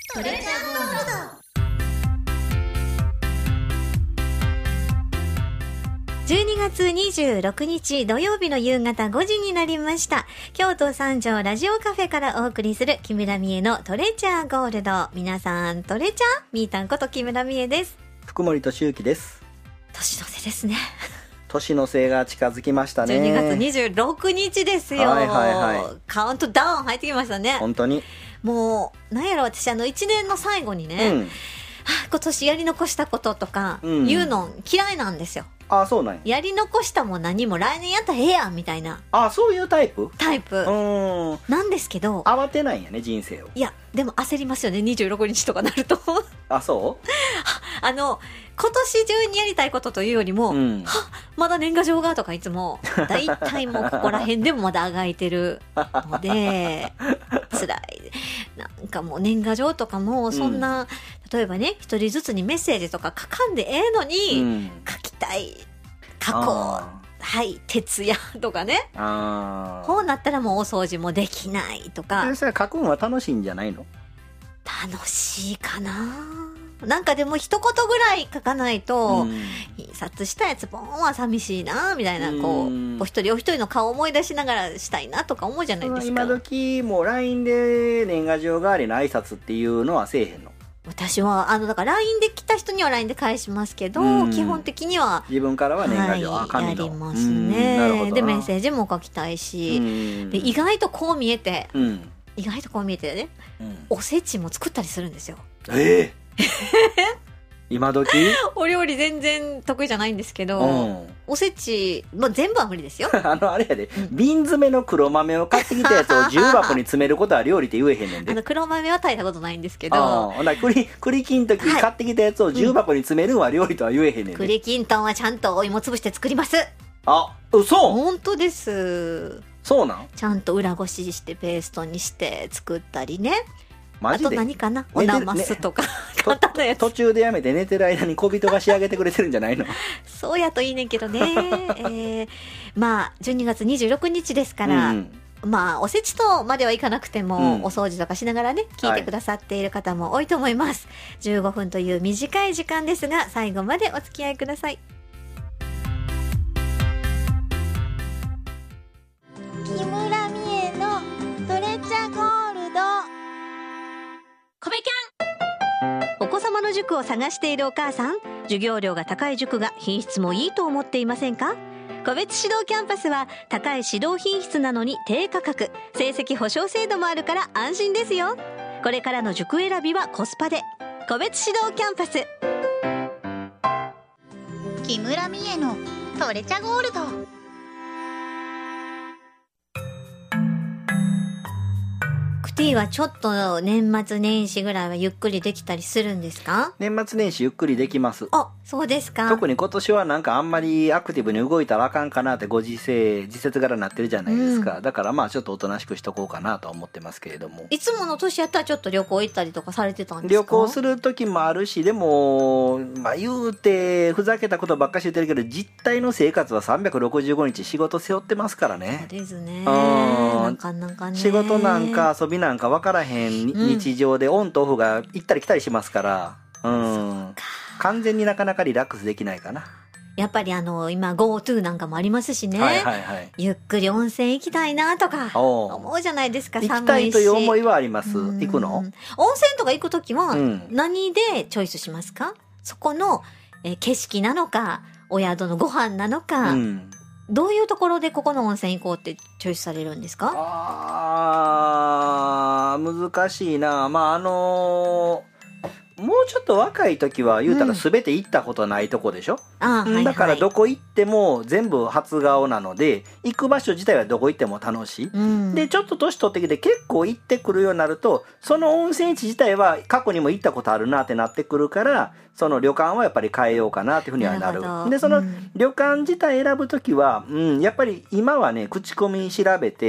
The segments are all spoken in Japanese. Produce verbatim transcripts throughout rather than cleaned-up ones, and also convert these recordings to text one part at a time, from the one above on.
トレジャーゴールド。じゅうにがつにじゅうろくにち土曜日の夕方ごじになりました。京都三条ラジオカフェからお送りする木村美恵のトレジャーゴールド。皆さんトレジャーみーたんこと木村美恵です。 福森俊之です。 年の瀬ですね。 年の瀬が近づきましたね。 じゅうにがつにじゅうろくにちですよ。 はいはいはい。 カウントダウン入ってきましたね。 本当に。 もうなんやろ、私あのいちねんの最後にね、うん、はあ、今年やり残したこととか言うの嫌いなんですよ。 うん、ああそうなんや。 やり残したも何も来年やったらええやんみたいな。 ああそういうタイプタイプうんなんですけど、 慌てないんやね人生を。 いやでも焦りますよね、にじゅうろくにちとかなるとあそうあの今年中にやりたいことというよりも、うん、はまだ年賀状がとかいつもだいたいもうここら辺でもまだあがいてるので辛い。なんかもう年賀状とかもそんな、うん、例えばね一人ずつにメッセージとか書かんでええのに、うん、書きたい過去はい徹夜とかね。あこうなったらもうお掃除もできないとか。 それ書くのは楽しいんじゃないの？ 楽しいかな。なんかでも一言ぐらい書かないと、うん、印刷したやつボンは寂しいなみたいな、こうお一人お一人の顔を思い出しながらしたいなとか思うじゃないですか。 今時もう ライン で年賀状代わりの挨拶っていうのはせえへんの？ 私はあのだから ライン で来た人には ライン で返しますけど、うん、基本的には自分からは年賀状、 はい、紙のやりますね。でメッセージも書きたいし、で意外とこう見えて、うん、意外とこう見えてね、うん、おせちも作ったりするんですよ。 えー今時お料理全然得意じゃないんですけど、うん、おせち、まあ、全部は無理ですよあのあれやで、うん、瓶詰めの黒豆を買ってきたやつを重箱に詰めることは料理って言えへんねんで。 あの黒豆は炊いたことないんですけど、 あ栗栗きんとき買ってきたやつを重箱に詰めるのは料理とは言えへんねんで、うん、 栗きんとんはちゃんとお芋潰して作ります。 あ、嘘？ 本当です。 そうなん？ ちゃんと裏ごししてペーストにして作ったりね。 マジで？ あと何かな、おなますとか、ね、簡単なやつ。 途中でやめて寝てる間に小人が仕上げてくれてるんじゃないの？ そうやといいねんけどね、えー、まあじゅうにがつにじゅうろくにちですから、うん、まあおせちとまではいかなくても、うん、お掃除とかしながらね聞いてくださっている方も多いと思います、はい、じゅうごふんという短い時間ですが最後までお付き合いください。 木村美恵のトレジャーゴールド。 コメキャン。お子様の塾を探しているお母さん、授業料が高い塾が品質もいいと思っていませんか？個別指導キャンパスは高い指導品質なのに低価格、成績保証制度もあるから安心ですよ。これからの塾選びはコスパで個別指導キャンパス。 木村美恵のトレジャーゴールド。 クティはちょっと年末年始ぐらいはゆっくりできたりするんですか？ 年末年始ゆっくりできます。 あ、そうですか。 特に今年はなんかあんまりアクティブに動いたらあかんかなってご時世時節柄になってるじゃないですか、うん、だからまあちょっとおとなしくしとこうかなとは思ってますけれども。 いつもの年やったらちょっと旅行行ったりとかされてたんですか？ 旅行する時もあるし、でもまあ言うてふざけたことばっかし言ってるけど実態の生活はさんびゃくろくじゅうごにち仕事背負ってますからね。 そうですね。なかなかね、 仕事なんか遊びなんか分からへん日常でオンとオフが行ったり来たりしますから、うん、完全になかなかリラックスできないかな。 やっぱりあの今 GoTo なんかもありますしね、はいはいはい、ゆっくり温泉行きたいなとか思うじゃないですか。寒いし行きたいという思いはあります。行くの？温泉とか行くときは何でチョイスしますか？うん、そこのえ景色なのかお宿のご飯なのか、うん、どういうところでここの温泉行こうってチョイスされるんですか？ あー難しいな。まああのーもうちょっと若い時は言うたら全て行ったことないとこでしょ、うん、だからどこ行っても全部初顔なので行く場所自体はどこ行っても楽しい、うん、でちょっと年取ってきて結構行ってくるようになるとその温泉地自体は過去にも行ったことあるなってなってくるからその旅館はやっぱり変えようかなっていうふうにはなる。でその旅館自体選ぶ時は、うん、やっぱり今はね口コミ調べて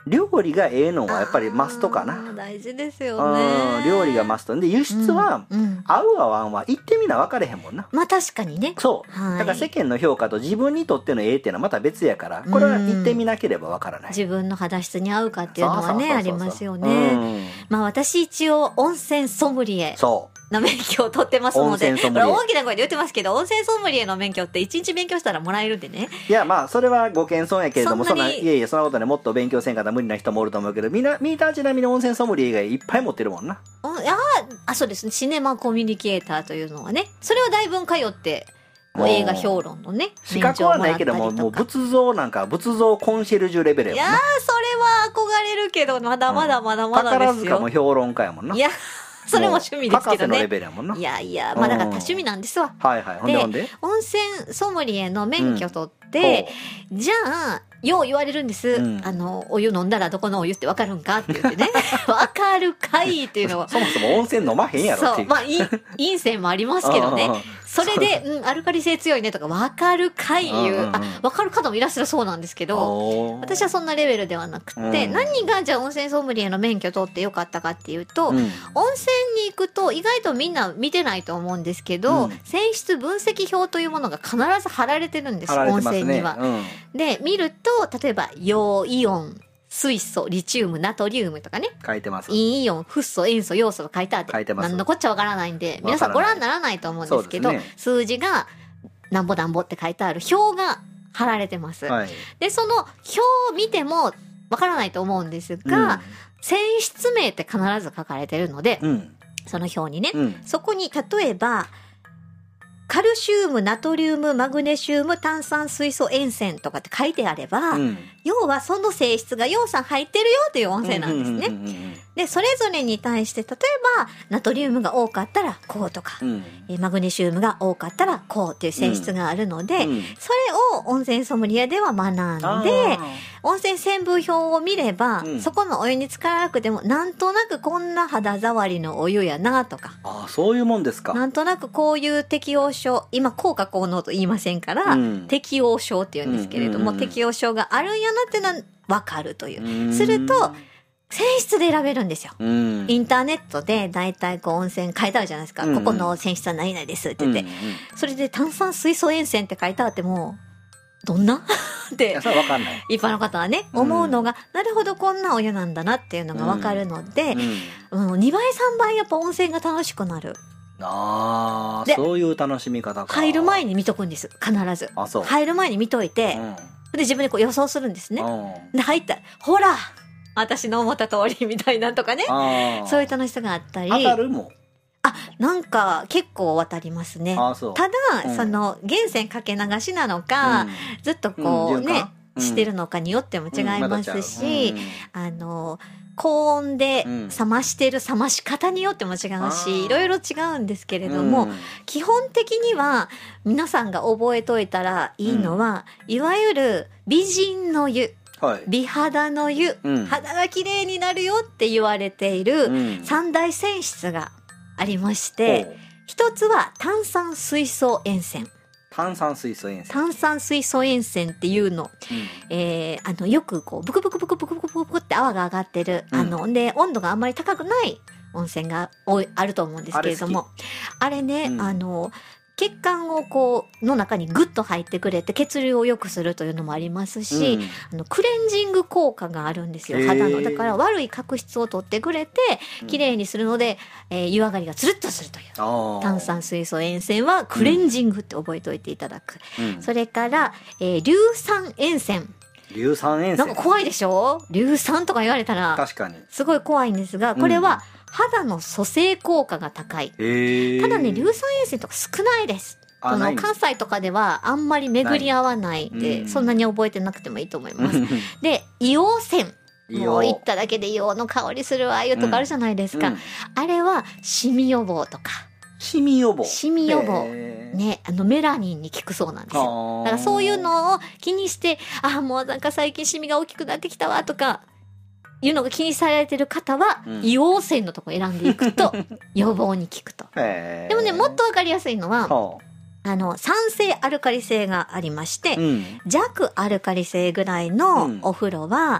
料理がええのはやっぱりマストかな。 大事ですよね。 料理がマストで、輸出は、うんうん、合う合わんは行ってみな分かれへんもんな。 まあ確かにね。 そう、はい、だから世間の評価と自分にとってのええっていうのはまた別やから、これは行ってみなければ分からない。 自分の肌質に合うかっていうのはねありますよね。まあ私一応温泉ソムリエの免許を取ってますので、大きな声で言ってますけど、温泉ソムリエの免許っていちにち勉強したらもらえるんでね。 いやまあそれはご謙遜やけれども、そんないやいやそんなことね、もっと勉強せんかったら無理な人もおると思うけど、みんなミーターちなみに温泉ソムリエ以外いっぱい持ってるもんな。 ああ、そうですね。シネマコミュニケーターというのはね、それをだいぶん通って映画評論のね資格はないけども、もう仏像なんか仏像コンシェルジュレベルやもんな。 いやーそれは憧れるけど、まだまだまだまだですよ。 宝塚も評論家やもんな。 いやそれも趣味ですけどね。博士のレベルやもんな。 いやいや、まあだから多趣味なんですわ。 はいはい。ほんでほんで温泉ソムリエの免許取って、うん、じゃあよう言われるんです、うん、あのお湯飲んだらどこのお湯って分かるんかって言ってね分かるかいっていうのはそもそも温泉飲まへんやろっていう。 そう、まあ陰泉もありますけどねそれで、うん、アルカリ性強いねとか分かるかいいう、あ、分かる方もいらっしゃるそうなんですけど、私はそんなレベルではなくて、うん、何がじゃあ温泉ソムリエの免許取ってよかったかっていうと、うん、温泉に行くと意外とみんな見てないと思うんですけど、うん、泉質分析表というものが必ず貼られてるんです、ね、温泉には、うん、で見ると例えば陽イオン水素リチウムナトリウムとかね書いてます。 陰イオンフッ素塩素要素が書いてあって書いてます。何のこっちゃわからないんで皆さんご覧にならないと思うんですけど、ね、数字がなんぼなんぼって書いてある表が貼られてます、はい、でその表を見てもわからないと思うんですが、うん、泉質名って必ず書かれてるので、うん、その表にね、うん、そこに例えばカルシウム、ナトリウム、マグネシウム、炭酸水素塩泉とかって書いてあれば、うん、要はその性質が要素入ってるよという温泉なんですね、うんうんうんうん、でそれぞれに対して例えばナトリウムが多かったらこうとか、うん、えマグネシウムが多かったらこうという性質があるので、うんうん、それを温泉ソムリエでは学んで、温泉成分表を見れば、うん、そこのお湯に浸からなくてもなんとなくこんな肌触りのお湯やなとか、 ああそういうもんですか。 なんとなくこういう適応症、今効果効能と言いませんから、うん、適応症って言うんですけれども、うんうんうん、適応症があるんやなっていうのは分かるという、うん、すると泉質で選べるんですよ、うん、インターネットでだいたいこう温泉書いてあるじゃないですか、うんうん、ここの泉質は何々ですって言って、うんうん、それで炭酸水素塩泉って書いてあってもどんなってそれ分かんない、 一般の方はね、うん、思うのがなるほどこんなお湯なんだなっていうのが分かるので、うんうん、にばいさんばいやっぱ温泉が楽しくなる。 ああそういう楽しみ方か。 入る前に見とくんです必ず。あそう入る前に見といて、うん、で自分でこう予想するんですね、うん、で入ったらほら私の思った通りみたいなとかね、そういう楽しさがあったり。 当たるもん。 あなんか結構渡りますね。あそうただ、うん、その源泉かけ流しなのか、うん、ずっとこうね、うん、してるのかによっても違いますし、うんま、あの高温で冷ましてる冷まし方によっても違うし、うん、いろいろ違うんですけれども、うん、基本的には皆さんが覚えといたらいいのは、うん、いわゆる美人の湯、はい、美肌の湯、うん、肌が綺麗になるよって言われている三大泉質がありまして、うん、一つは炭酸水素塩泉。 炭酸水素塩泉炭酸水素塩泉っていうの、うんえー、あのよくこうブクブクブクブクブクブクって泡が上がってる、うん、あので温度があんまり高くない温泉が多いあると思うんですけれども、あれね、うん、あの血管をこうの中にグッと入ってくれて血流を良くするというのもありますし、うん、あのクレンジング効果があるんですよ肌の。だから悪い角質を取ってくれてきれいにするので、えー、湯上がりがつるっとするという、うん、炭酸水素塩泉はクレンジングって覚えておいていただく、うん、それから、えー、硫酸塩泉。 硫酸塩泉なんか怖いでしょ。硫酸とか言われたら確かにすごい怖いんですが、これは、うん肌の蘇生効果が高い。ただね硫酸塩泉とか少ないです。その関西とかではあんまり巡り合わないで、そんなに覚えてなくてもいいと思いますで硫黄泉もう行っただけで硫黄の香りするわいうとかあるじゃないですか、うんうん、あれはシミ予防とかシミ予防シミ予防ね、あのメラニンに効くそうなんですよ。だからそういうのを気にしてあもうなんか最近シミが大きくなってきたわとかいうのが気にされてる方は、うん、硫黄泉のとこ選んでいくと予防に効くと。でもねもっとわかりやすいのはあの酸性アルカリ性がありまして、うん、弱アルカリ性ぐらいのお風呂は、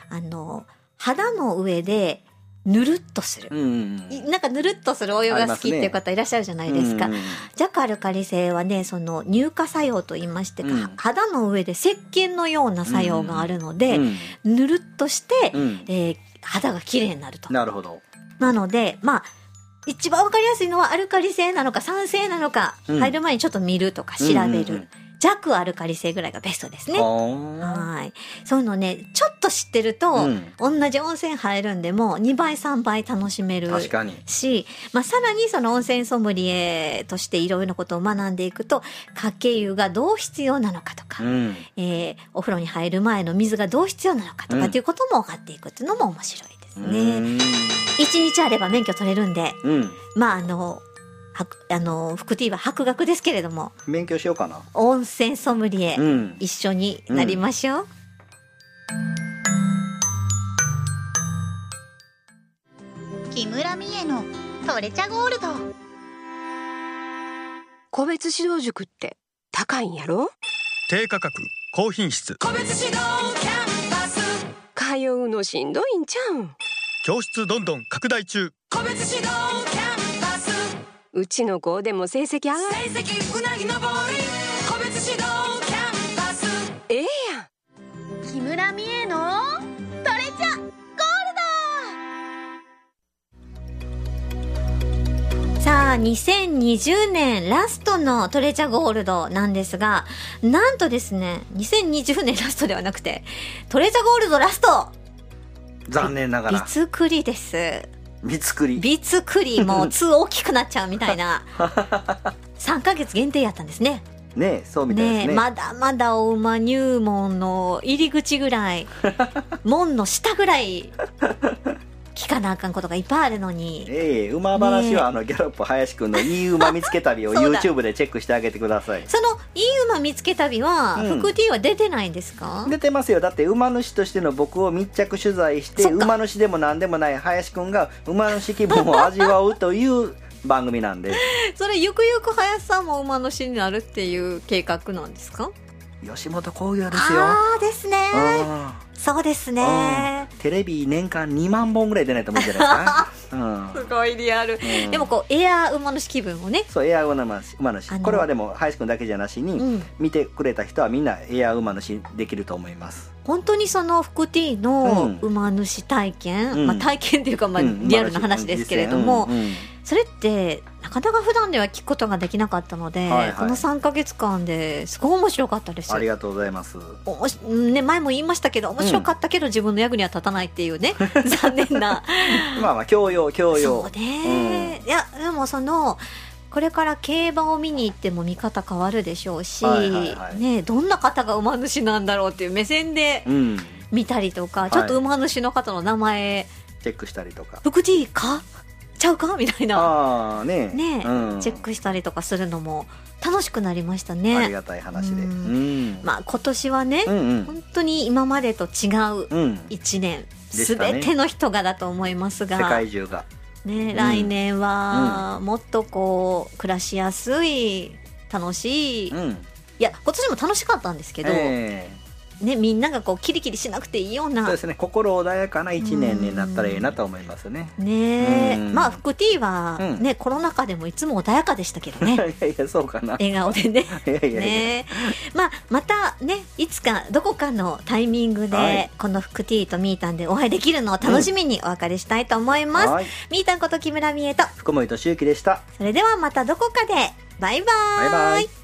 あの肌の上でぬるっとする、うん、なんかぬるっとするお湯が好きっていう方いらっしゃるじゃないですか、ね、うん、弱アルカリ性はね、その乳化作用と言いまして、うん、肌の上で石鹸のような作用があるので、うん、ぬるっとして、うん、えー、肌がきれいになると。 なるほど。 なのでまあ一番わかりやすいのはアルカリ性なのか酸性なのか、うん、入る前にちょっと見るとか調べる、うんうんうん、弱アルカリ性ぐらいがベストですね。はい。そういうのね、ちょっと知ってると、うん、同じ温泉入るんでもにばいさんばい楽しめるし、確かに、まあ、さらにその温泉ソムリエとしていろいろなことを学んでいくと、かけ湯がどう必要なのかとか、うん、えー、お風呂に入る前の水がどう必要なのかとかっていうことも分かっていくっていうのも面白いですね。一日あれば免許取れるんで、うん、まああのあのフクティーは博学ですけれども、 勉強しようかな。 温泉ソムリエ、うん、一緒になりましょう、 うん、木村美恵のトレチャゴールド。 個別指導塾って高いんやろ。 低価格高品質個別指導キャンパス。通うのしんどいんちゃうん。 教室どんどん拡大中。 個別指導キャンパス。うちの子でも成績上がる。成績うなぎ登り。個別指導キャンパス。ええやん。 木村美恵のトレチャゴールド。さあにせんにじゅうねんラストのトレチャゴールドなんですが、なんとですね、にせんにじゅうねんラストではなくてトレチャゴールドラスト、 残念ながらビツクリです。 ビツクリビツクリもつ大きくなっちゃうみたいなさんかげつ限定やったんですね。 ねえ、そうみたいですね。ねえ、 まだまだお馬入門の入り口ぐらい門の下ぐらい聞かなあかんことがいっぱいあるのに、 ええ、馬話は、ね、あのギャロップ林くんのいい馬見つけ旅をYouTube でチェックしてあげてください。 そのいい馬見つけ旅は、うん、フクティは出てないんですか？ 出てますよ。だって馬主としての僕を密着取材して、馬主でも何でもない林くんが馬主気分を味わうという番組なんでそれゆくゆく林さんも馬主になるっていう計画なんですか？ 吉本興業ですよ。 ああですね。そうですね。 テレビ年間にまんぼんぐらい出ないと思うんじゃないですか、うん、 すごいリアル、うん、でもこうエア馬主気分をね。 そう、エア馬主、馬主これはでも林くんだけじゃなしに、うん、見てくれた人はみんなエア馬主できると思います。 本当にそのフクティの馬主体験、うん、まあ、体験というか、まあ、リアルな話ですけれども、うんうん、それってなかなか普段では聞くことができなかったので、はいはい、このさんかげつかんですごい面白かったです。 ありがとうございます。 おもし、ね、前も言いましたけど面白かったけど、うん、自分の役には立たないっていうね残念なまあまあ教養教養。 そうね、うん、いやでもそのこれから競馬を見に行っても見方変わるでしょうし、はいはいはい、ね、どんな方が馬主なんだろうっていう目線で見たりとか、うん、ちょっと馬主の方の名前、 チェックしたりとか、 フクティかちゃうかみたいな、 あねね、うん、チェックしたりとかするのも楽しくなりましたね。 ありがたい話で、うん、 まあ、今年はね、うんうん、本当に今までと違ういちねん、すべ、うん、ての人がだと思いますが、 世界中がね、来年はもっとこう暮らしやすい楽しい、うん、いや今年も楽しかったんですけど、えーね、みんながこうキリキリしなくていいような、 そうですね、心穏やかないちねんになったらいいなと思いますね。 ねえ、まあフクティは、ね、うん、コロナ禍でもいつも穏やかでしたけどねいやいやそうかな、 笑顔でねいやいやいや、 ね、まあ、またねいつかどこかのタイミングで、はい、このフクティとミータンでお会いできるのを楽しみにお別れしたいと思います、うん、はい、ミータンこと木村美恵と福森俊之でした。 それではまたどこかでバイバーイ。 バイバイ。